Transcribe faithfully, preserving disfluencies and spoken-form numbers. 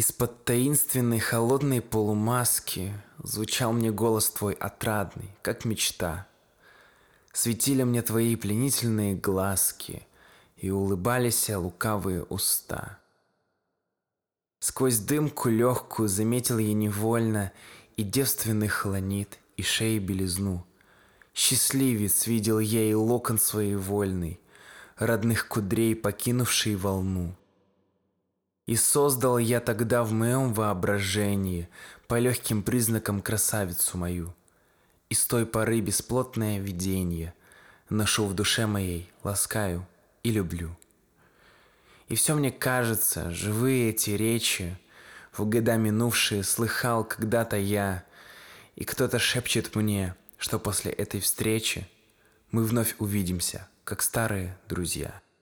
Из-под таинственной холодной полумаски звучал мне голос твой отрадный, как мечта. Светили мне твои пленительные глазки, и улыбались лукавые уста. Сквозь дымку легкую заметил я невольно и девственный хлонит, и шеи белизну. Счастливец видел я и локон своей вольный, родных кудрей покинувший волну. И создал я тогда в моем воображении по легким признакам красавицу мою. И с той поры бесплотное виденье ношу в душе моей, ласкаю и люблю. И все мне кажется, живые эти речи в года минувшие слыхал когда-то я, и кто-то шепчет мне, что после этой встречи мы вновь увидимся, как старые друзья.